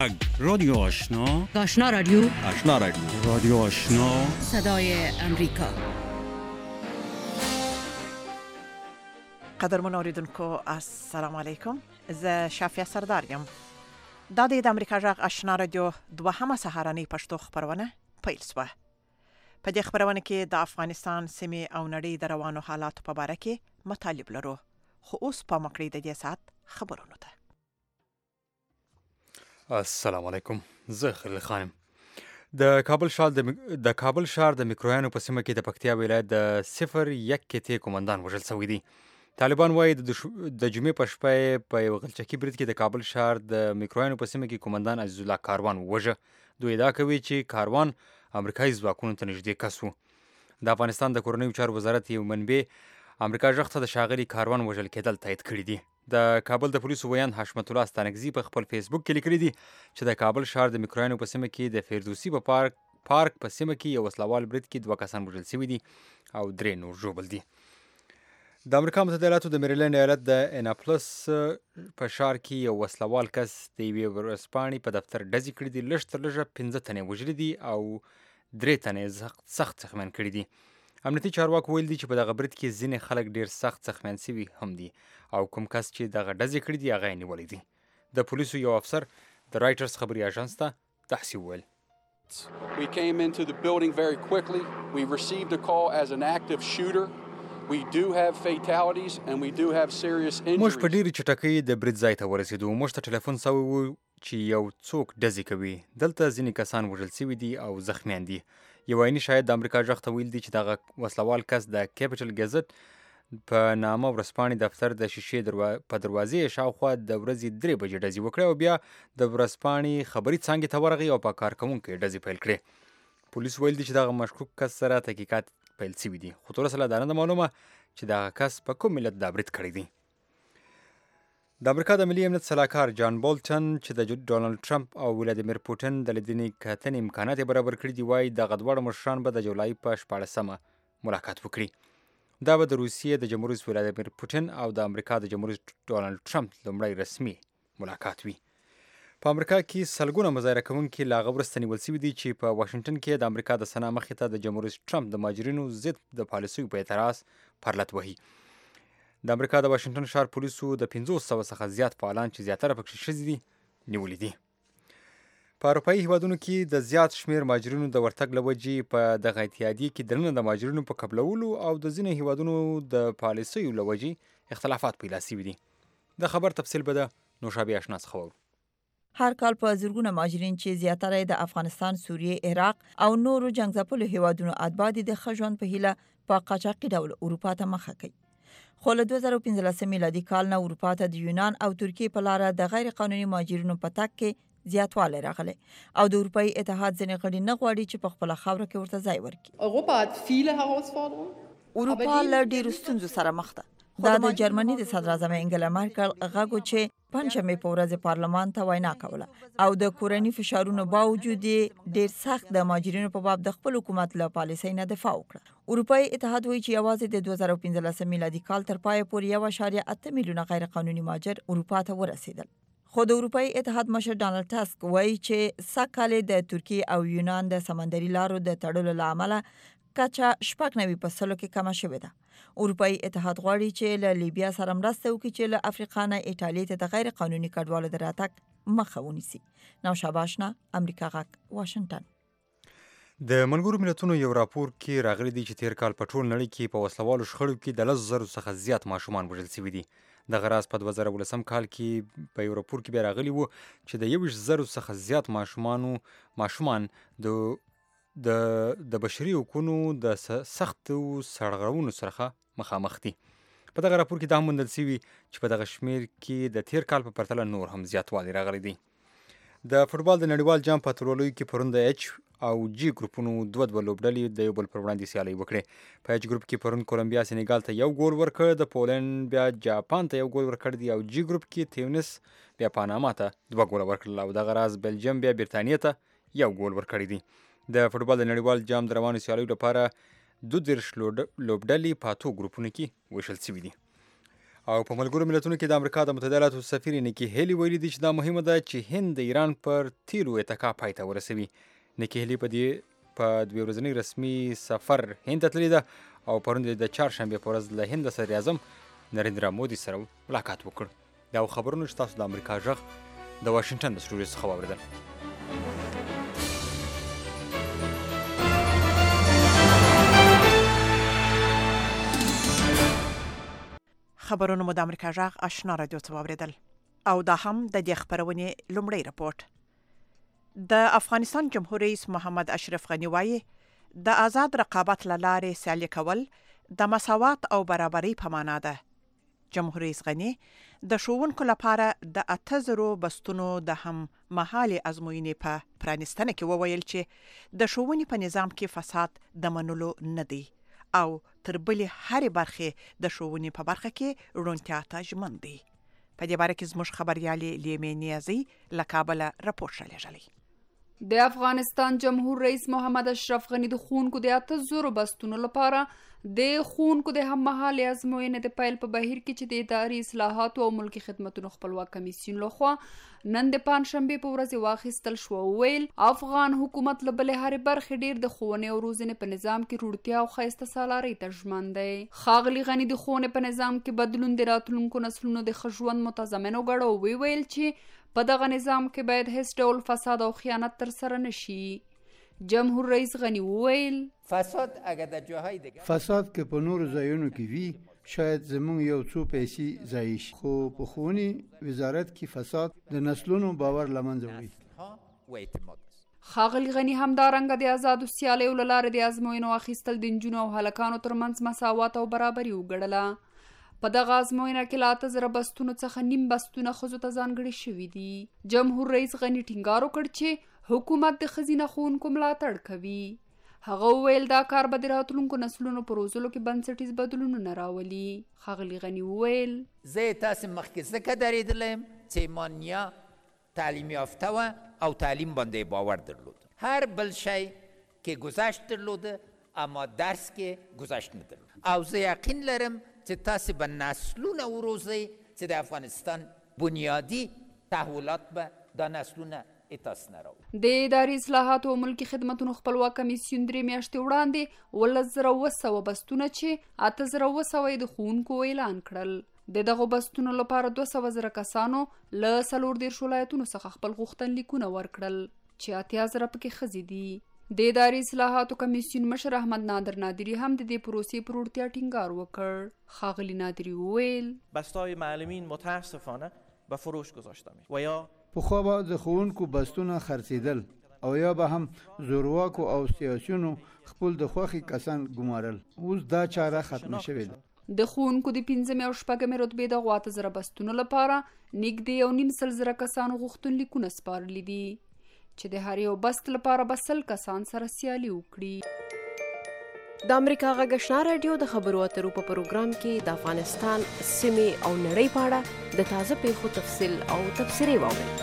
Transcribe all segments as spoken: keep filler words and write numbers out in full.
رادیو آشنا آشنا رادیو آشنا رادیو رادیو آشنا صدای امریکا. قدرمن اوریدونکو السلام علیکم. زه شافیه سردار یم. دا د امریکا غږ آشنا رادیو دوهمه سهارنۍ پښتو خبرونه پیل شوه. په دې خبرونه کې د افغانستان سیمې او نړۍ د روانو حالاتو په اړه کې مطالب لرو. خو اوس په مکړې د دې سات خبرونه ده. السلام علیکم. زه خلیل خانم. د کابل ښار د کابل ښار د میکرویانو په سیمه کې د پکتیا ولایت د صفر یک کتې قومندان وژل شوی دی. طالبان وایي د جمعې په شپه په یو غلچکي برید کې د کابل ښار د میکرویانو په سیمه کې قومندان عزیز الله کاروان ووژه. دوی ادعا کوي چې کاروان امریکایي ځواکونو ته نږدې کس و. د افغانستان د کورنیو چارو وزارت یو منبع امریکا غږ ته د ښاغلي کاروان وژل کېدل تایید کړي دي. د کابل د پولیسو ویاند حشمت الله ستانکزي په خپل فیسبوک کې لیکلي دي چې د کابل ښار د میکرویانو په سیمه کې د فردوسي په پارک پارک په سیمه کې یو وسلوال برید کې دوه کسان وژل شوي دي او درې نور ژوبل دي. د امریکا متحده ایالاتو د میریلند ایالت د اناپولس په ښار کې یو وسلوال کس د یوې ورځپاڼې په دفتر ډزې کړي دي. لږ تر لږه پنځه تنې وژلي دي او درې تنې سخت زخمیان کړي دي. امنیتي چارواکو ویل دي چې په دغه برید کې ځینې خلک ډېر سخت زخمیان شوي هم دي او کوم کس چې دغه ډزې کړي دي هغه یې نیولی دي. د پولیسو یو افسر د رایټرز خبري اژانس ته داسې وویل: We came into the building very quickly. We received a call as an active shooter. We do have fatalities and we do have serious injuries. موږ په ډېرې چټکۍ د برید ځای ته ورسېدو. موږ ته ټلیفون سوی و چې یو څوک ډزې کوي. دلته ځینې کسان وژل شوي دي او زخمیان دي. یو عیني شاهد د امریکا غږ ته ویل دي چې دغه وسلوال کس د کیپټل ګزټ په نامه ورځپاڼې دفتر د شیشې دروا... په دروازې شاوخوا د ورځې درې بجې ډزې وکړې او بیا د ورځپاڼې خبري څانګې ته ورغی او په کارکوونکو ډزې پیل کړې. پولیس ویل دي چې دغه مشکوک کس سره تحقیقات پیل شوي دي. خو تر اوسه لا دا نه ده معلومه چې دغه کس په کوم ملت دا برید کړی دی. د امریکا د ملي امنیت سلاکار جان بولټن چې د ډونالډ ټرمپ او ولادیمیر پوټین د لیدنې کتنې امکانات یې برابر کړي دي، وایي دغه دواړه مشران به د جولای په شپاړسمه ملاقات وکړي. دا به د روسیې د جمهور رئیس ولادیمیر پوټین او د امریکا د جمهور رئیس ډونالډ ټرمپ لومړی رسمي ملاقات وي. په امریکا کې سلګونه مظاهره کوونکي لا هغه وروسته نیول شوي دي چې په واشنګټن کې د امریکا د سنا مخې ته د جمهور رئیس ټرمپ د مهاجرینو ضد د پالیسیو په اعتراض پرلت وهي. د امریکا د واشنګټن ښار پولیسو د پنځوس سوه څخه زیات فعالان چې زیاتره پکې ښځې دي نیولي دي. په اروپایي هیوادونو کې د زیات شمېر مهاجرینو د ورتګ له وجې په دغه اتحادیې کې دننه د مهاجرینو په قبلولو او د ځینې هیوادونو د پالیسیو له وجې اختلافات پیدا شوي دي. د خبر تفصیل به د نوشابې اشنا څخه وورو. هر کال په زرګونه مهاجرین چې زیاتره د افغانستان، سوریې، عراق او نورو جنګ ځپلو هیوادونو اتباع دي د ښه ژوند په هیله په قاچاقي ډول اروپا ته مخه کوي. خو له دوه زره پنځلسم میلادي کال نه اروپا ته د یونان او ترکیې په لاره د غیر قانوني مهاجرینو په تګ کې زیاتوالی راغلی او د اروپایي اتحاد ځینې غړي نه غواړي چې په خپله خاوره کې ورته ځای ورکړي. اروپا له ډېرو ستونزو سره مخ ده. دا د جرمني د صدراعظم انګلا مرکل غږ چې پنځمې په ورځ پارلمان ته وینا کوله او د کورني فشارونو باوجود ډېر سخت د مهاجرینو په باب د خپل حکومت له پالیسۍ نه دفاع وکړه. اروپایي اتحاد وایي چې یوازې د دوه زره پنځلسم میلادي کال تر پایه پورې یو اعشاریه اته میلیونه غیر قانوني مهاجر اروپا ته ورسېدل. خو د اروپایي اتحاد مشر ډانلډ ټاسک وایي چې سږ کال د ترکیې او یونان د سمندري لارو د تړلو له امله کچه شپږ نوي په سلو کې کمه شوې ده. اروپایي اتحاد غواړي چې له لیبیا سره مرسته وکړي چې له افریقا نه ایټالیا ته د غیر قانوني کډوالو د راتګ مخه ونیسي. نوشابه اشنا، امریکا غږ، واشنګټن. د ملګرو ملتونو یو راپور کې راغلی دی چې تیر کال په ټول نړۍ کې په وسلوالو شخړو کې د لسو زرو څخه زیات ماشومان وژل شوي دي. دغه راز په دوه زره ولسم کال کې په یو راپور کې بیا راغلی و چې د یویشت زرو څخه زیات ماشومانو ماشومان د د د بشري حقوقو د سختو سرغړونو سره مخامخ دي. په دغه راپور کې دا هم موندل شوي چې په دغه شمېر کې د تیر کال په پرتله نور هم زیاتوالی راغلی دی. د فوټبال د نړیوال جام په اتلولیو کې پرون د ایچ او جی ګروپونو دوه دوه لوبډلې د یو بل پر وړاندې سیالۍ وکړې. په ایچ ګروپ کې پرون کولمبیا سینیګال ته یو ګول ورکړ، د پولنډ بیا جاپان ته یو ګول ورکړ دی او جی ګروپ کې تیونس بیا پاناما ته دوه ګوله ورکړل او دغه راز بلجیم بیا برتانیې ته یو ګول ورکړی دی. د فوټبال د نړیوال جام د روانو سیالیو لپاره دوه دېرش لوبډلې په اتو ګروپونو کې ویشل شوي دي او په ملګرو ملتونو کې د امریکا د متحده ایالاتو سفیر نیکی هیلی ویلي دي چې دا مهمه ده چې هند د ایران پر تیلو اتکا پای ته ورسوي. نیکی هیلی په دې په دوه ورځنی رسمي سفر هند ته تللې ده او پرون د چهارشنبې په ورځ له هند صدر اعظم نریندرا مودي سره ملاقات وکړ. دا خبرونه چې تاسو د امریکا غږ د واشنگټن د سټوډیو څخه واوریدل. خبرونه مو د امریکا غږ آشنا رادیو څخه واوریدل او دا هم د دې خبرونې لومړی رپورټ. د افغانستان جمهور رئیس محمد اشرف غنی وایي د آزاد رقابت لاره سیالي کول د مساوات او برابرۍ په معنا ده. جمهور رئیس غنی د ښوونکو لپاره د اته زرو بستونو د هم مهالي ازموینې په پرانستنه کې وویل چې د ښوونې په نظام کې فساد د منلو نه دی او تر بلې هرې برخې د ښوونې په برخه کې روڼتیا ته ژمن دی. په دې باره کې زموږ خبریالې لیمې نیازي له کابله راپور رالیږلی. د افغانستان جمهور رئیس محمد اشرف غنی د ښوونکو د اته زرو بستونو لپاره د ښوونکو د هممهالې ازموینې د پیل په بهیر کې چې د اداري اصلاحاتو او ملکي خدمتونو خپلواک کمیسیون لخوا نن د پنجشنبې په ورځ واخیستل شو. ویل افغان حکومت له بلې هرې برخې ډیر د ښوونې او روزنې په نظام کې روڼتیا او ښایسته سالارۍ ته ژمن دی. ښاغلي غني د ښوونې په نظام کې بدلون د راتلونکو نسلونو د ښه ژوند متضمن وګڼه او ویل چې په دغه نظام کې باید هیڅ ډول فساد او خیانت تر سره نشي. جمهور رئیس غنی ویل فساد اگه در جاهای دیگه فساد که په نور ځایونو کې وي شاید زمون یو څو پیسې ضایع شي، خو په ښوونې وزارت کې فساد د نسلونو باور له منځه وړي. ښاغلي غني همدارنګه د آزادو سیالیو له لارې د ازموینو اخیستل د نجونو او هلکانو ترمنځ مساوات او برابري وګڼله. په دغه ازموینه کې له اته زره بستونو څخه نیم بستونه ښځو ته ځانګړي شوي دي. جمهور رئیس غني ټینګار وکړ چې حکومت د ښځینه ښوونکو ملاتړ کوي. هغه وویل دا کار به د راتلونکو نسلونو په روزلو کې بنسټیز بدلونونه راولي. ښاغلي غني وویل زه تاسو مخکې ځکه درېدلم چې مانیا تعلیم یافته وه او تعلیم باندې باور درلود. هر بل شی کې گذشت درلوده اما درس کې گذشت ندرلود. او زه یقین لرم چې تاسو به نسلونه وروزئ چې د افغانستان بنیادی تحولات به دا نسلونه اتاس نراو. د اداري اصلاحاتو او ملکي خدمتونو خپلواک کمیسیون درې میاشتې وړاندې ولس زره اوه سوه بستونه چې اته زره اوه سوه یې د ښوونکو اعلان کړل. د دغو بستونو لپاره دوه سوه زره کسانو له څلور دېرش ولایتونو څخه خپل غوښتنلیکونه ورکړل چې اتیا زره پکې ښځې دي. د اداري اصلاحاتو کمیسیون مشر احمد نادر نادری هم د دې پروسې پر وړتیا ټینګار وکړ. ښاغلي نادری وویل بستای معلمین متاسفانه به فروش گذاشته می و یا پخوا به د ښوونکو بستونه خرڅېدل او یا به هم زورواکو او سیاسیونو خپل د خوښې کسان ګمارل. اوس دا چاره ختمه شوې ده. د ښوونکو د پنځمې او شپږمې رتبې دغو اته زره بستونو لپاره نږدې یو نیم سل زره کسانو غوښتنلیکونه سپارلي دي چې د هر یو بست لپاره به سل کسان سره سیالي وکړي. د امریکا غږ آشنا رادیو د خبرو اترو په پروګرام کې د افغانستان سیمې او نړۍ په اړه د تازه پیښو تفصیل او تبصرې واورئ.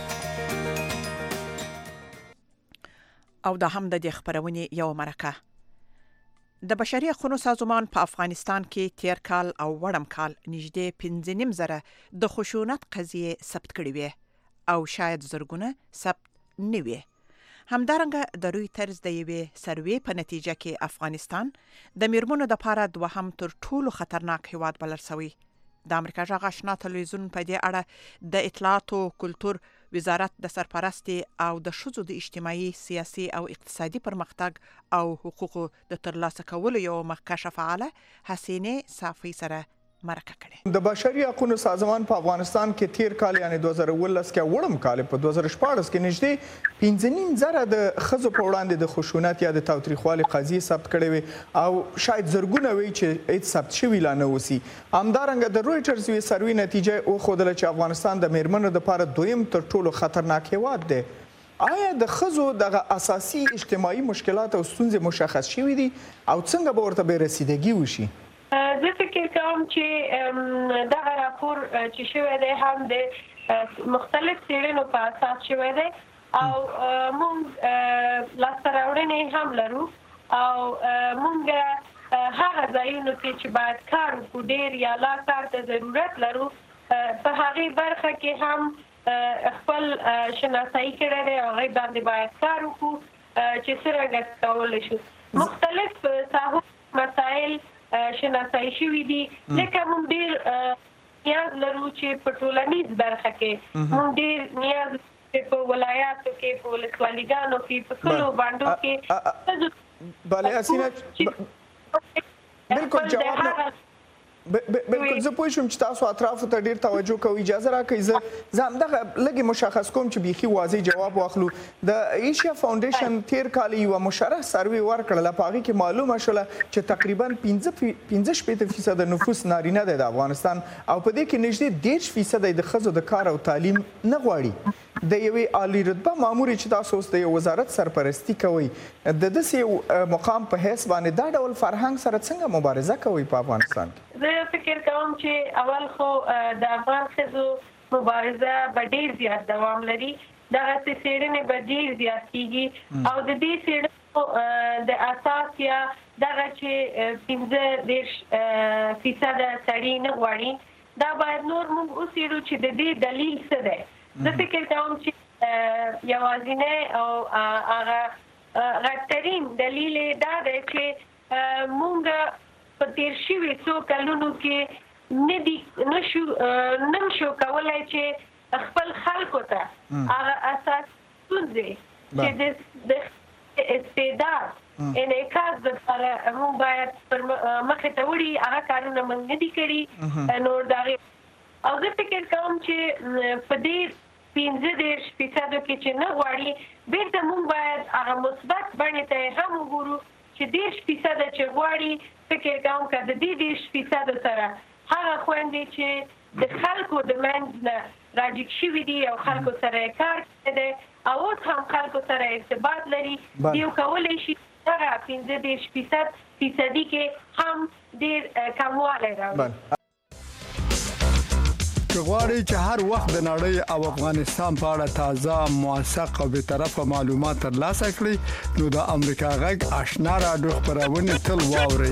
او دا هم د دې خبرونې یو مرکه. د بشري حقوقو سازمان په افغانستان کې تیر کال او وړم کال نږدې پنځه نیم زره د خشونت قضیې ثبت کړي وي او شاید زرګونه ثبت نه وي. همدارنګه د رویټرز د یوې سروې په نتیجه کې افغانستان د میرمنو لپاره دوهم تر ټولو خطرناک هیواد بلل شوی. د امریکا غږ آشنا تلویزیون په دې اړه د اطلاعات او کلتور وزارت د سرپرستی او د ښځو د اجتماعي سیاسي او اقتصادي پرمختګ او حقوقو د ترلاسه کولو یو مخکښه فعاله حسینه صافی سره مرکه کړي. د بشري حقوقو سازمان په افغانستان کې تیر کال یعنی دوه زره ولس کې وړم کال په دوه زره شپاړس کې نږدې پنځه نیم زره د ښځو په وړاندې د خشونت یا د تاوتریخوالي قضیې ثبت کړي وي او شاید زرګونه وي چې هیڅ ثبت شوي لا نه اوسي. همدارنګه د رویټرز یوې سروې نتیجه وښودله چې افغانستان د میرمنو لپاره دویم تر ټولو خطرناک هیواد دی. آیا د ښځو دغه اساسي اجتماعي مشکلات او ستونزې مشخص شوي دي او څنګه به ورته بې رسیدګي وشي؟ زه فکر کوم چې دغه راپور چې شوی دی هم د مختلف څېړنو په اساس شوی دی او موږ لاسته راوړنې هم لرو او موږ هغه ځایونو کې چې باید کار وکړو ډېر یا لا کار ته ضرورت لرو په هغې برخه کې هم خپل شناسایي کړی دی او هغې باندې باید کار وکړو چې څرنګه کولی شو مختلف ساحو مسایل شناسایي شوي دي لکه موږ ډېر نیاز لرو چې په ټولنیز برخه کې موږ ډېر نیاز په ولایاتو کې په ولسوالیګانو کې په کلو بانډو کې بله حسینه بالکل جواب نه بالکل زه پوه شوم چې تاسو اطرافو ته ډېر توجه کوئ اجازه راکړئ زه زه همدغه لږې مشخص کوم چې بیخي واضح جواب واخلو د ایشیا فاونډیشن تیر کال یوه مشرح سروې ورکړله په هغې کې معلومه شوله چې تقریبا پنځه شپېته فیصده نفوس نارینه دی د افغانستان او په دې کې نږدې دېرش فیصده د ښځو د کار او تعلیم نه غواړي د یوې عالي رتبه مامورې چې تاسو اوس د یو وزارت سرپرستي کوئ د داسې یو مقام په حیث باندې دا ډول فرهنګ سره څنګه مبارزه کوئ په افغانستان کې زه فکر کوم چې اول خو د افغان ښځو مبارزه به ډېر زیات دوام لري دغسې څېړنې به ډېر زیات کېږي او د دې څېړنو د اساس یا دغه چې پنځه دېرش فیصده سړي نه غواړي دا باید نور موږ وڅېړو چې د دې دلیل څه دی زه فکر کوم چې یوازینی او هغه غټترین دلیل یې دا دی چې موږ په تېر شوي څو کلونو کې نه دي نشو نه شو کولی چې خپل خلکو ته هغه اساس ستونزې چې د استعداد انعکاس دپاره موږ باید پر مخې ته وړي هغه کارونه موږ نه دي کړي نور د هغې او زه فکر کوم چې په دې پنځه دېرش فیصدو کې چې نه غواړي بېرته موږ باید هغه مثبت بڼې ته یې هم وګورو چې دېرش فیصده چې غواړي فکر کوم که د دې دېرش فیصدو سره هغه خویندې چې د خلکو د منځ نه راجګ شوي دي او خلکو سره یې کار کړی دی او اوس هم خلکو سره ارتباط لري دیو کولی شي هغه پنځه دېرش فیصد فیصدي کې هم ډېر کموالی راوړي که غواړئ چې هر وخت د نړۍ او افغانستان په اړه تازه موثق او بیطرفه معلومات ترلاسه کړئ نو د امریکا غږ آشنا راډیو خپرونه تل واورئ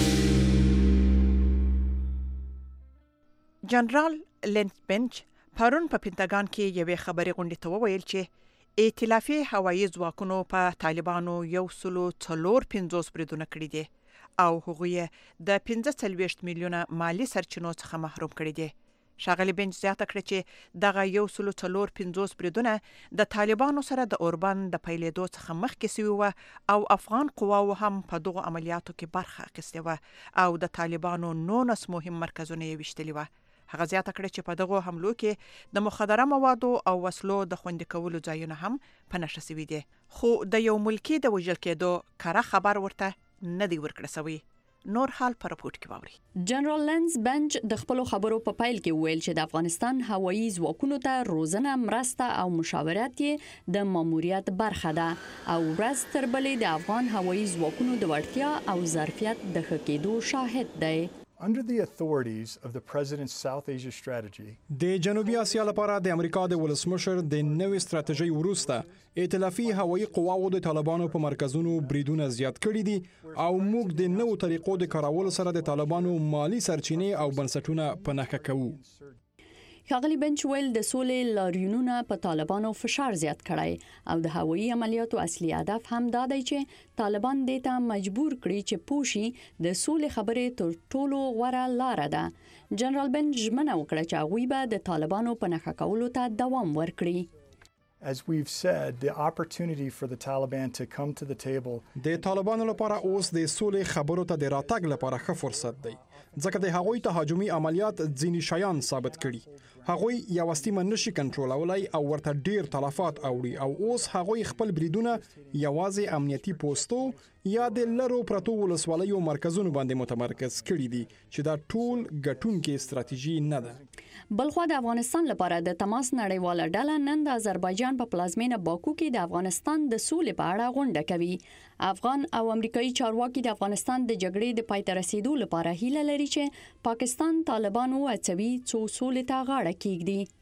جنرال لینس بنچ پرون په پینټاګان کې یوې خبري غونډې ته وویل چې ائتلافي هوایي ځواکونو په طالبانو یو سلو څلور پنځوس بریدونه کړي دي او هغوی د پنځه څلوېښت میلیونه مالی سرچینو څخه محروم کړي دي ښاغلي بنچ زیاته کړه چې دغه یو سلو څلور پنځوس بریدونه د طالبانو سره د اوربند د پیلېدو څخه مخکې سوي وه او افغان قواو هم په دغو عملیاتو کې برخه اخیستې وه او د طالبانو نولس مهم مرکزونه یې ویشتلي وه هغه زیاته کړه چې په دغو حملو کې د مخدره موادو او وسلو د خوندي کولو ځایونه هم په نښه سوي دي خو د یو ملکي د وژل کېدو کره خبر ورته نه دی ورکړه سوی نور حال پر راپورټ کې واوري جنرال لینس بنچ د خپل خبرو په پایل کې ویل چې د افغانستان هوایي ځواکونو ته روزنه مرسته او مشاورت یې د ماموریت برخه ده او ورځ تر بلې د افغان هوایي ځواکونو د وړتیا او ظرفیت د ښه کېدو شاهد دی Under the authorities of the President's South Asia strategy, د جنوبي اسیا لپاره د امریکا د ولسمشر د نوې ستراتیژۍ وروسته ائتلافي هوایي قواو د طالبانو په مرکزونو بریدونه زیات کړي دي او موږ د نوو طریقو د کارولو سره د طالبانو مالی سرچینې او بنسټونه په نښه کوو ښاغلي بنچ ویل د سولې لاریونونه په طالبانو فشار زیات کړی او د هوایي عملیاتو اصلي هدف هم دا دی چې طالبان دې ته مجبور کړي چې پوشي د سولې خبرې تر ټولو غوره لاره ده جنرال بنچ ژمنه وکړه چې هغوی به د طالبانو په نښه کولو ته دوام ورکړي As we've said, the opportunity for the Taliban to come to the table. د طالبانو لپاره اوس د سولې خبرو ته د راتګ لپاره ښه فرصت دی ځکه د هغوی تهاجمي عملیات ځینې شیان ثابت کړي هغوی یو سیمه نشي کنټرولولای او ورته ډیر تلفات اوړي او اوس هغوی خپل بریدونه یوازې امنیتي پوسټو یا د لرو پرتو ولسوالیو مرکزونو باندې متمرکز کړي دي چې دا ټول ګټونکې ستراتیژي نه ده بلخو د افغانستان لپاره د تماس نړیواله ډله نن د آذربایجان په پلازمینه باکو کې د افغانستان د سولې په اړه غونډه کوي افغان او امریکایي چارواکي د افغانستان د جګړې د پای ته رسیدو لپاره هیله لري چې پاکستان طالبان وهڅوي څو سولې ته غاړه کېږدي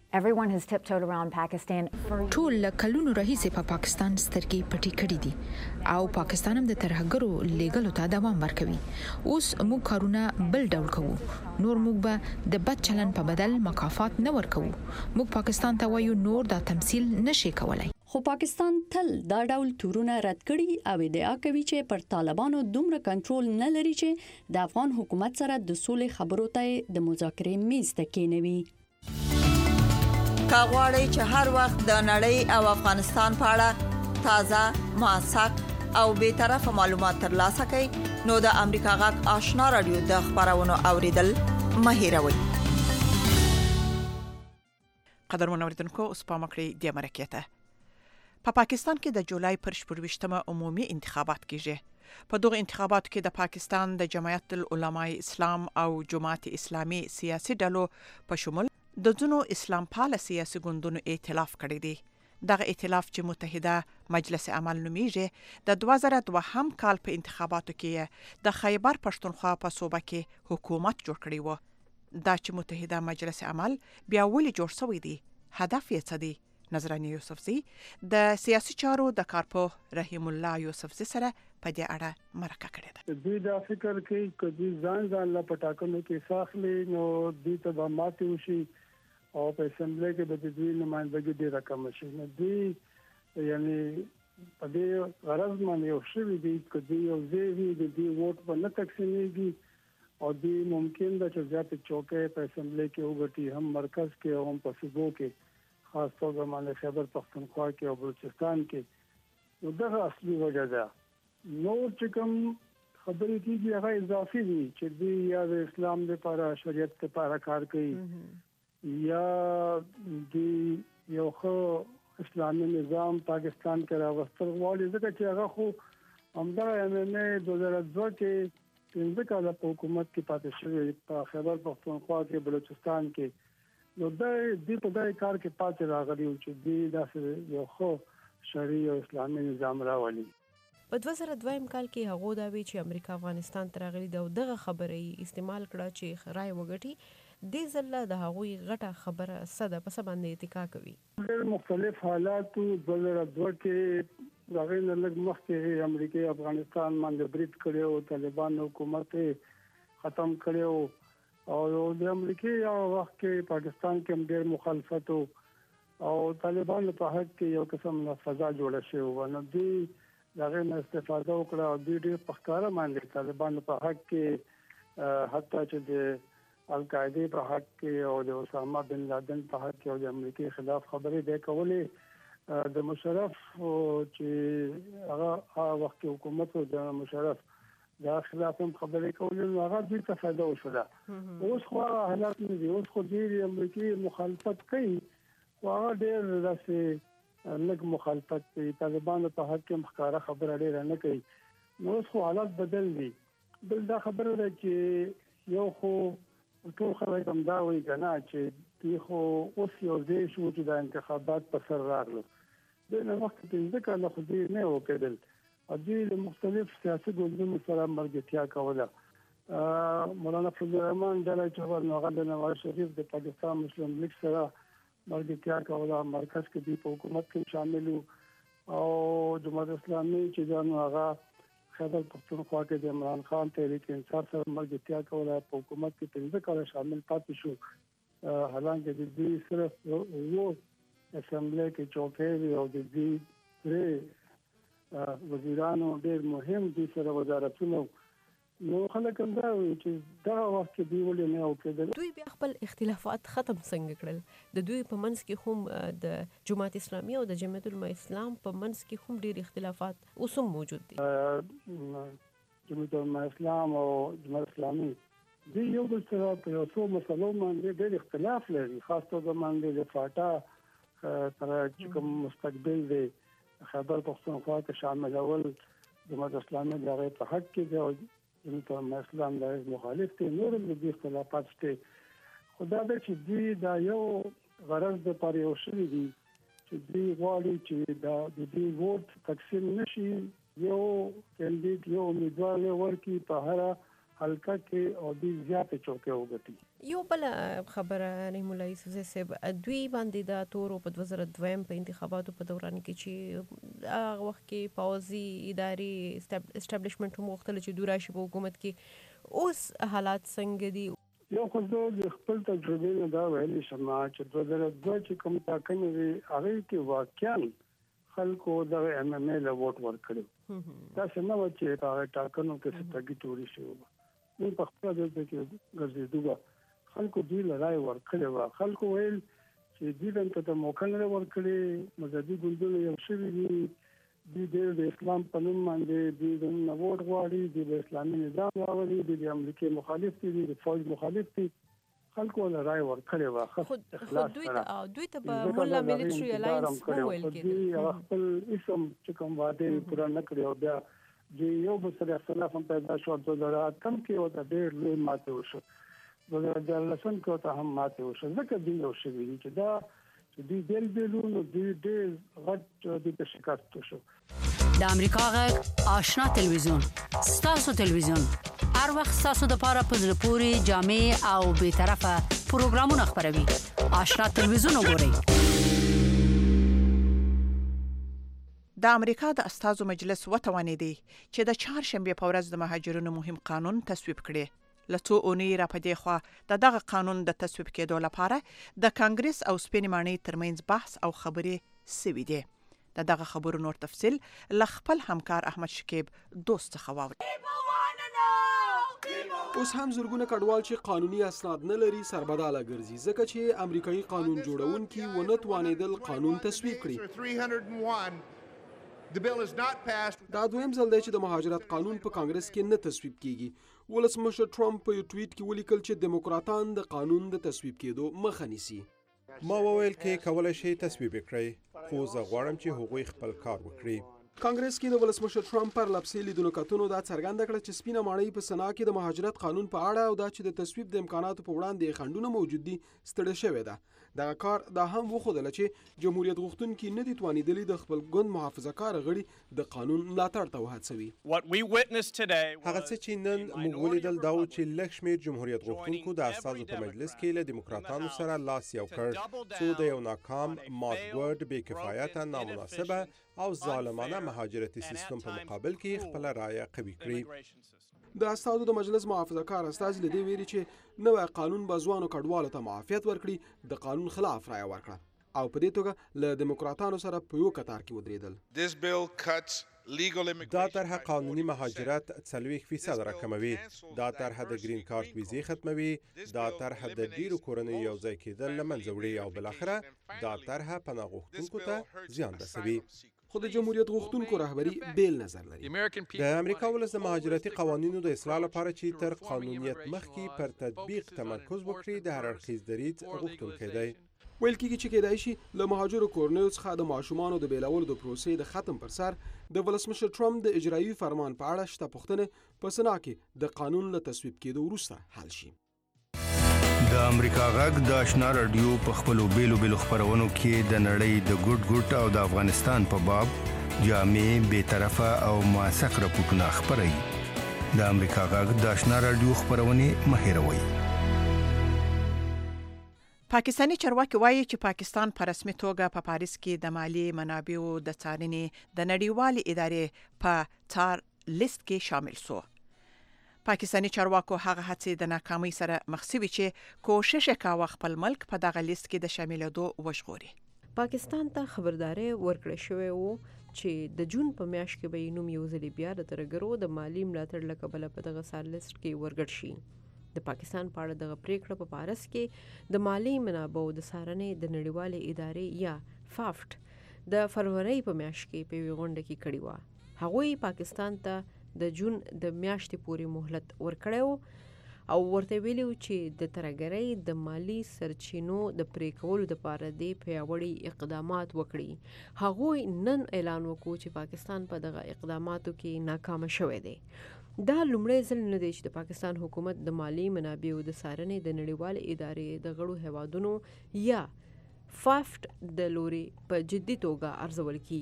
Everyone has tiptoed around Pakistan for ټول کلونو راهیسې په پاکستان سترګې پټې کړې دي او پاکستان هم د ترهګرو لیګلو ته دوام ورکوي. اوس موږ کارونه بل ډول کوو. نور موږ به د بد چلن په بدل مکافات نه ورکوو. موږ پاکستان ته وایو نور دا تمثيل نشي کولای. خو پاکستان تل دا ډول تورونه رد کړي او ادعا کوي چې پر طالبانو دومره کنټرول نه لري چې د افغان حکومت سره د سولې خبرو ته د مذاکرې میز ته کېنوي. کاغواړي چې هر وخت د نړۍ او افغانستان په اړه تازه، موثق او به طرفه معلومات ترلاسه کړئ نو د امریکا غږ آشنا رادیو د خبرونو اوریدل مه هېروئ. قدرمن اوریدونکو اوس په مکړی د امریکته په پاکستان کې د جولای پر شپږمه عمومي انتخابات کیږي. په دغه انتخاباتو کې د پاکستان د جمعیت العلماء اسلام او جماعت اسلامي سیاسي ډلو په شمول د ځینو اسلام پاله سیاسي ګوندونو ائتلاف کړی دی. دغه ائتلاف چې متحده مجلس عمل نومیږي د دوه زره دوه کال په انتخاباتو کې د خیبر پښتونخوا په صوبه کې حکومت جوړ کړی و. دا چې متحده مجلس عمل بیا ولې جوړ شوی دی، هدف یې څه دی؟ نظرانه یوسفزی د سیاسي چارو د کارپو رحیم الله یوسفزی سره په دې اړه مرکه کړې ده. دوی دا فکر کوي چې دوی ځان ځان لا پټاکنو کې ساخلي نو دوی ته به ماتې وشي او په اسمبلی کې به دوی نمائندګي ډېره کم شي. نو دوی یعنی په دې غرض باندې یو شوي دي چې دوی یو ځای وي د دوی ووټ به نه تقسیمېږي او دوی ممکن ده چې زیاتې چوکۍ په اسمبلی کې وګټي، هم مرکز کې او هم په صوبو کې، خاص توګه باندې خیبر پختونخوا کې او بلوچستان کې. نو دغه اصلي وجه ده. نور چې کوم خبرې کېږي هغه اضافي دي چې دوی یا د اسلام لپاره شریعت لپاره کار کوي یا دوی یو ښه اسلامي نظام پاکستان کې راوستل غواړي، ځکه چې هغه خو همدغه ایم ایم ای دوه زره دوه کې پنځه کاله په حکومت کې پاتې شوی په خیبر پختونخوا کې بلوچستان کې. نو دا دې په دای کار کې پاتې راغلی او چې دې داسې یو خو شرعي او اسلامي نظام راولي. په دوه زره دوه کال کې هغه دا وی چې امریکا افغانستان ته راغلي دا دغه خبرې استعمال کړه چې رائے وګټي. دې ځله د هغوی غټه خبره صده په سبا باندې اتکا کوي. ډېر مختلف حالات دوه زره دوه کې هغه نه لږ مخکې امریکا افغانستان باندې برید کړی او طالبان حکومت ختم کړی او د امریکا یو وخت کې پاکستان کې هم ډېر مخالفت او طالبان په حق کې یو قسم نه فضا جوړه شوې و. نو دوی دغه نه استفاده وکړه او دوی ډېر په ښکاره باندې طالبان په حق کې حتی چې د القاعده په حق کې او د اسامه بن لادن په حق کې او د امریکا خلاف خبرې د کولې د مشرف چې هغه وخت حکومت او د مشرف دا خلاف هم خبرې کولې نو هغه دوی ته فایده وشوله. اوس خو حالات نه دي، اوس خو ډېر امریکایي مخالفت کوي خو هغه ډېر داسې لږ مخالفت کوي، طالبانو په حق کې ښکاره خبره ډېره نه کوي. نو اوس خو حالات بدل دي. بل دا خبره ده چې یو خو ټول خلک هم دا وایي که نه چې دوی خو اوس یو ځای شو چې د انتخابات په سر راغلو. دوی نه مخکې پنځه کاله خو دوی نه وکړل او دوی د مختلف سیاسي ګوندونو سره ملګرتیا کوله. مولانا فضل الرحمن ډله چې هغه د نواز شریف د پاکستان مسلم لیگ سره ملګرتیا کوله، مرکز کې دوی په حکومت کې شامل وو او جماعت اسلامي چې دا هغه خیبر پختونخوا کې د عمران خان تحریک انصاف سره ملګرتیا کوله، په حکومت کې پنځه کاله شامل پاتې شو. حالانکه د دوی صرف وو اسمبلی کې چوکۍ او د دوی درې وزیرانو ډېر مهم دي سره وزارتونو. نو خلک هم دا وایي چې دغه وخت کې دوی ولې نه وکړل. دوی بیا خپل اختلافات ختم څنګه کړل؟ د دوی په منځ کې هم د جماعت اسلامي او د جمعیت العلماء اسلام په منځ کې هم ډېر اختلافات اوس هم موجود دي. جمعیت العلماء اسلام او جماعت اسلامي دوی یو بل سره په یو څو مسلو باندې ډېر اختلاف لري، خاص توګه باندې د فاټا سره چې کوم مستقبل دی خیبر پختونخوا کې شامل اول جماعت اسلامي دغه په حق کې دی او جمعیت العلماء اسلام د مخالف دي. نور هم د اختلافات شته. خدا دې چې دوی دا یو غرض د پاره یو شوي دي چې دوی غواړي چې دا د دې ووټ تقسیم نشي، یو کاندید یو امیدوار ورکړي په هر حلقه کې او د زیاتې چوکې وګټي. یو بل خبره رحیم الله یوسفزی صاحب دوی باندې د تورو په دوه زره دویم په انتخاباتو په دوران کې چې هغه وخت کې پوځي ادارې اسټابلیشمنټ هم غوښتل چې دوی راشي په حکومت کې، اوس حالات څنګه دي؟ یو خو زه د خپل تجربې نه دا ویلی شم چې دوه زره دوه چې کوم ټاکنې وي هغې کې واقعا خلکو دغه ایم ایم اې له ووټ ورکړی. داسې نه وه چې په هغه ټاکنو کې څه تګي ټوړې شوي وه. موږ په خپله دلته کې ګرځېدو به خلکو دوی له رایې ورکړې وه. خلکو ویل چې دوی دلته ته موقع نه ورکړې، مذهبي ګوندونه یو شوي دي، دوی ډېر د اسلام په نوم باندې دوی د ووټ غواړي، دوی د اسلامي نظام راولي، دوی د امریکې مخالف دي، دوی د فوج مخالف دي. خلکو له رایې ورکړې وه. خو دوی ته به مولا ملیټري الاینس وویل کېدل. دوی هغه خپل اسم چې کوم وعدې یې پوره نه کړې او بیا دوی یو بل سره اختلاف هم پیدا شو. دوه زره اتم کې ورته ډېر لوی ماتې وشو. دوه زره دیارلسم کې ورته هم ماتې وشو. ځکه دوی یو شوي دي چې دا چې دوی بیل بیل وو نو دوی ډېر غټ دوی ته شکست وشو. د امریکا غږ آشنا تلویزیون ستاسو تلویزیون هر وخت ستاسو د پاره په زړه پورې جامع او بې طرفه پروګرامونه خپروي. آشنا تلویزیون وګورئ. د امریکا د استازو مجلس وتوانیدي چې د چهارشنبه په ورځ د مهاجرینو مهم قانون تصویب کړي. لڅو اونۍ را پدې خو د دغه قانون د تصویب کېدو لپاره د کانګرس او سپینې ماڼۍ ترمنځ بحث او خبرې سوي دي. د دغه خبرو نور تفصیل ل خپل همکار احمد شکیب دوست څخه واورئ. اوس هم زرګونه کډوال چې قانوني اسناد نه لري سربداله ګرځي ځکه چې امریکایي قانون جوړونکي ونه توانېدل قانون تصویب کړي. دا دویم ځل دی چې د مهاجرت قانون په کانګرس کې نه تصویب کیږي. ولسمشر ټرمپ په یو ټویټ کې ولیکل چې دیموکراتان د قانون د تصویب کېدو مخه نیسي. ما وویل کې کولای شي تصویب کړئ، خو زه غواړم چې هغوی خپل کار وکړي. کانګرس کې د ولسمشر ټرمپ پر لپسې لیدونو کتونو دا څرګنده کړه چې سپینه ماڼۍ په سنا کې د مهاجرت قانون په اړه او دا چې د تصویب د امکاناتو په وړاندې خنډونه موجود دي ستړې شوې ده. دغه کار دا هم وښودل چې جمهوریت غوښتونکي نه دي توانېدلي د خپل ګوند محافظه کار غړي د قانون ملاتړ ته وهڅوي. هغه څه چې نن موږ ولیدل دا و چې لږ شمېر جمهوریت غوښتونکو د استازو په مجلس کې له دیموکراتانو سره لاس یو کړ څو د یو ناکام مات ګوډ بې کفایته نامناسبه او ظالمانه مهاجرتي سیستم په مقابل کې خپل رایه قوي کړي. د استازو د مجلس محافظه کار استازي لدی ویري چې نوې قانون به ځوانو کډوالو ته معافیت ورکړي، د قانون خلاف رایه ورکړه او په دې توګه له دیموکراتانو سره په یو کتار کې ودرېدل. دا طرح قانوني مهاجرت څلوېښت فیصد راکموي، دا طرح د گرین کارت ویزې ختموي، دا طرح د ډیرو کورنیو یو ځای کېدل له منځه وړي او بالاخره دا طرح پناه غوښتونکو ته زیان رسوي. خو د جمهوریت غوښتونکو رهبری بیل نظر لري. د امریکا ولس د مهاجرتي قوانینو د اصلاح لپاره چې تر قانونیت مخکې پر تطبیق تمرکز وکړي د هر اړخیز دریځ غوښتونکی دی. ویل کېږي چې کېدای شي له مهاجرو کورنیو څخه د ماشومانو د بیلولو د پروسې د ختم پر سر د ولسمشر ټرمپ د اجرایي فرمان په اړه شته پوښتنې په سنا کې د قانون له تصویب کېدو وروسته حل شي. د امریکا غږ د آشنا رادیو په خپلو بیلو بیلو خبرونو کې د نړۍ د ګډ ګډ او د افغانستان په باب جامع بې طرفه او موثق راپورټونه خپروي. د امریکا غږ د آشنا رادیو خبرونه مه هېروئ. پاکستانی چارواکي وایي چې پاکستان په رسمي توګه په پاریس کې د مالی منابعو د څارنې د نړیوالې ادارې په څار لیست کې شامل شو. پاکستانی چارواکو هغه هڅې د ناکامۍ سره مخ شوي چې کوشش کاوه خپل ملک په دغه لیست کې د شاملېدو وژغوري. پاکستان ته خبرداري ورکړې شوې وو چې د جون په میاشت کې به نوم یو ځل بیا د ترګرو د مالی ملاتړ له کبله په دغه څار لیست کې ورګډ شي. د پاکستان په اړه دغه پریکړه په پاریس کې د مالی منابعو د څارنې د نړیوالې ادارې یا فافټ د فروری په میاشت کې په غونډه کې کړې و. هغوی پاکستان ته د جون د میاشتې پورې مهلت ورکړی او ورته ویلي چې د ترګرۍ د مالی سرچینو د پرې کولو لپاره د پیاوړي اقدامات وکړي. هغوی نن اعلان وکړ چې پاکستان په دغه اقداماتو کې ناکام شوی دی. دا لومړی ځل نه دی چې د پاکستان حکومت د مالی منابعو د څارنې د نړیوالې ادارې د غړو هیوادونو یا فافټ د لوري په جدي توګه ارزول کیږي.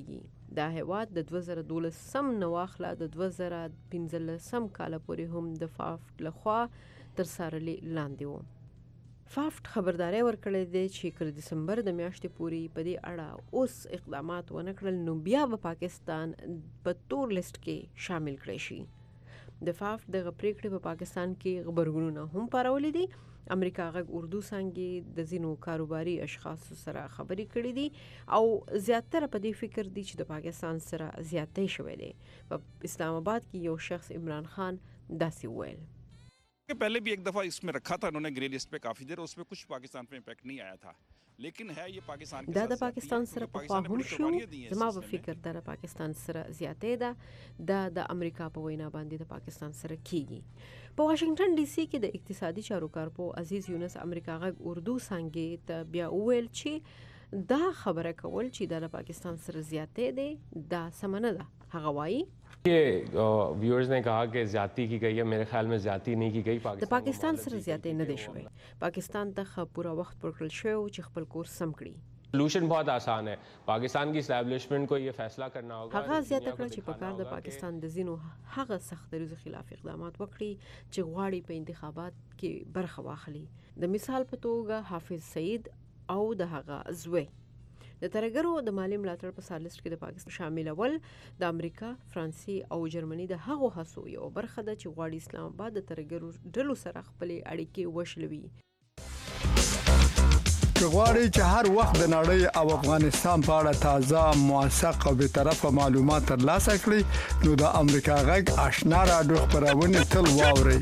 دا هیواد د دوه زره دولسم نه واخله د دوه زره پنځلسم کال پورې هم د فافټ لخوا تر څارلې لاندې و. فافټ خبرداري ورکړې ده چې کله دسمبر د میاشتې پورې په دې اړه اوس اقدامات ونه کړل نو بیا به پاکستان په تور لیست کې شامل کړی شي. د فافټ دغه پریکړې په پاکستان کې غبرګونونه هم پارولې دي. امریکا غږ اردو څانګې د ځینو کاروباري اشخاصو سره خبرې کړې دي او زیاتره په دې فکر دي چې د پاکستان سره زیاتې شوې ده. په اسلام آباد کې یو شخص عمران خان داسې وویل कि पहले भी एक दफ़ा इसमें रखा था उन्होंने grey list पे काफ़ी देर, उसमें कुछ पाकिस्तान पे इम्पैक्ट नहीं आया था, लेकिन है ये पाकिस्तान के دا د پاکستان سره په خوا هم شو. زما په فکر دا د پاکستان سره زیاتې ده. دا د امریکا په وینا باندې د پاکستان سره کیږي. په واشنگټن ډي سي کې د اقتصادي چارو کارپو عزیز یونس امریکا غږ اردو څانګې ته بیا وویل چې دا خبره کول چې دا د پاکستان سره زیاتې ده دا سم نه ده. هغه وایي ये व्यूअर्स ने कहा कि ज्यादती की गई है, मेरे ख्याल में ज्यादती नहीं की गई. د پاکستان سره زیاتې نه دی شوی. پاکستان ته پورا وخت ورکړل شوی چې خپل کور سم کړي. سولوشن बहुत आसान है. पाकिस्तान की एस्टैब्लिशमेंट को ये फैसला करना होगा. هغه زیاته کړه چې په کار د پاکستان د زینو هغه سخت دریزو خلاف اقدامات وکړي چې غواړي په انتخابات کې برخه واخلي. د مثال په توګه حافظ سعید او د هغه زوی د ترګرو د مالی ملاتړ په سالست کې د پاکستان شامل ول د امریکا، فرانسې او جرمني د هغو هڅو یو برخه ده چې غواړي اسلام آباد د ترګرو ډلو سره خپل اړیکې وشلوي. که غواړئ چې هر وخت د نړۍ او افغانستان په اړه تازه، موثق او بی‌طرفه معلومات ترلاسه کړئ نو د امریکا غږ آشنا راډیو خپرونه تل واورئ.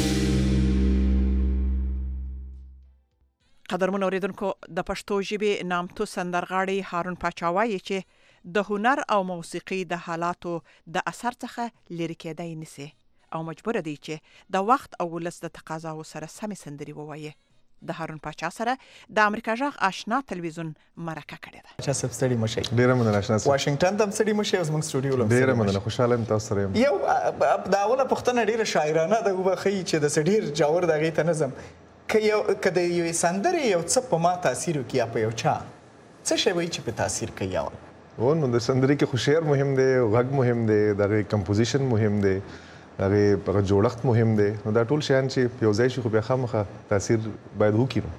قدرمن اوریدونکو، د پښتو ژبې نامتو سندرغاړي هارون پاچا وایي چې د هنر او موسیقي د حالاتو د اثر څخه لري کېدای نشي او مجبور دي چې د وخت او ولس د تقاضاو سره سمې سندري ووایي. د هارون پاچا سره د امریکا غږ آشنا تلویزیون مرکه کړې ده. چا سب ستړي مشي. ډیره مننه آشنا. واشنگټن ته سړي مشي او زموږ سټوډیو لم. ډیره مننه، خوشاله یم تاسو سره یم. یو داونه پښتنه ډیره شاعرانه د وبخي چې د سډیر جوړ دغه ته نظم که یو کده یو سندره یو څه په ما تاثیر کوي یا په یو چا څه شی وایي چې په تاثیر کوي. او نو د سندرې کې خو شعر مهم دی، غږ مهم دی، دغه کمپوزیشن مهم دی، دغه په جوړښت مهم دی. نو دا ټول شیان چې یو ځای شي خو بیا خامخا تاثیر باید وکړي.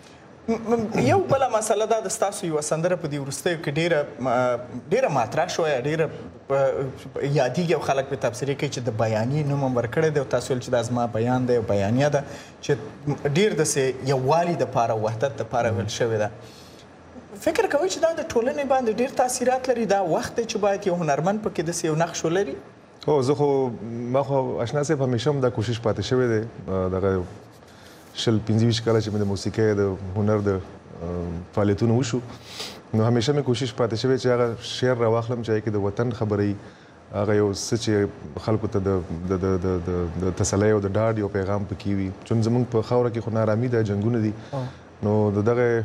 یو بل مسله دا د تاسو یو سندره په دی ورستیو کې ډیره ډیره ماترا شو یا ډیره یادېږي او خلک په تفسیر کوي چې د بیانې نوم ورکړی دی او تاسو چې د ازما بیان دی او بیانیه ده چې ډیر د سه یووالي د لپاره وحدت د لپاره ول شوی ده. فکر کوي چې دا د ټولنې باندې ډیر تاثیرات لري. دا وخت چې باید یو هنرمند پکې د سه یو نقش ولري. او زه خو ما خو آشنا صاحب همیشه هم دا کوشش پاتې شوی دی. دغه شل پنځه ویشت کاله چې مې د موسیقۍ د هنر د فعالیتونو وشو نو همیشه مې کوشش پاتې شوی چې هغه شعر راواخلم چې هغې کې د وطن خبرې هغه یو څه چې خلکو ته د تسلۍ او د ډاډ یو پیغام پکې وي. چون زموږ په خاوره کې خو نارامي ده، جنګونه دي، نو د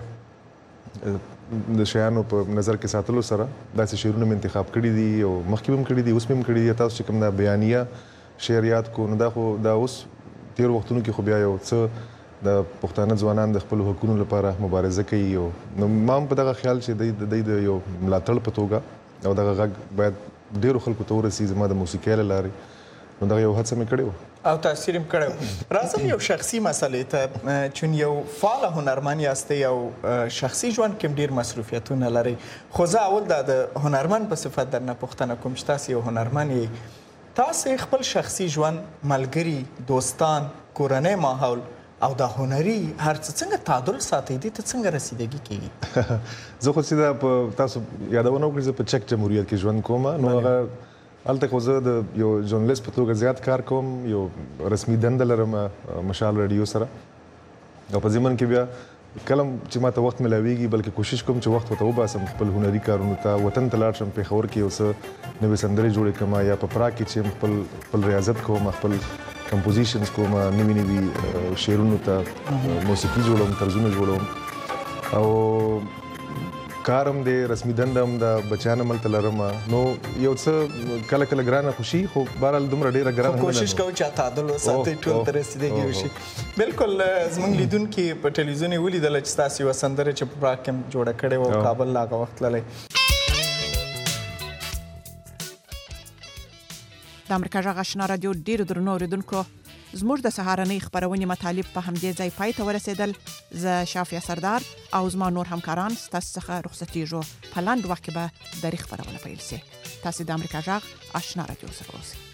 دغه د شیانو په نظر کې ساتلو سره داسې شعرونه مې انتخاب کړي دي او مخکې به هم کړي دي، اوس مې هم کړي دي. تاسو چې کوم دا بیانیه شعر یاد کو نو دا خو دا اوس تېرو وختونو کې خو بیا یو څه د پښتانه ځوانان د خپلو حقونو لپاره مبارزه کوي. او نو ما هم په دغه خیال چې د دوی د یو ملاتړ په توګه او دغه غږ باید ډېرو خلکو ته ورسي زما د موسیقۍ له لارې، نو دغه یو هڅه مې کړې وه او تاثیر یې کړی. راځم یو شخصي مسلې ته، چون یو فعال هنرمند یاستئ او شخصي ژوند کې ډېر مصروفیتونه لرئ، خو زه اول دا د هنرمند په صفت درنه پوښتنه کوم چې تاسو یو هنرمند یې، تاسو خپل شخصي ژوند، ملګري، دوستان، کورنۍ ماحول او دا هنري هر څه څنګه تعادل ساتي؟ دې ته څنګه رسیدګي کیږي؟ زه خو چې دا په تاسو یادونه وکړئ زه په چک جمهوریت کې ژوند کوم، نو هغه هلته خو زه د یو ژورنالیست په توګه زیات کار کوم، یو رسمي دنده لرم مشال راډیو سره، او په ضمن کې بیا کله چې ماته وخت ملاویږي بلکې کوشش کوم چې وخت ورته وباسم خپل هنري کارونو ته، وطن ته لاړ شم، پېښور کې یو څه نوې سندرې جوړې کړم یا په پراګ کې چې خپل خپل ریاضت کوم، خپل کمپوزیشنز کوم، نوي نوي شعرونو ته موسیقي جوړوم، طرزونه جوړوم او کارم دی، رسمي دنده هم د بچیان هم هلته لرم. نو یو څه کله کله ګرانه خوشي، خو بهرحال دومره ډېره ګرانه خو کوشش کوو چې تعادل وساتئ، ټول ته رسیدګي وشي. بالکل زموږ لیدونکي په ټلویزیون یې ولیدله چې تاسو یوه سندره چې په پراګ کې جوړه کړې وه او کابل لا هغه وخت تللی. د امریکا غږ آشنا رادیو ډیرو درنو اوریدونکو زموږ د سهارنۍ خبرونې مطالب په همدې ځای پای ته ورسېدل. زه شافیه سردار او زما نور همکاران ستاسو څخه رخصتېږو. په لاندې وخت کې به درې خبرونه پیل شي. تاسو د امریکا غږ آشنا رادیو سره اوسئ.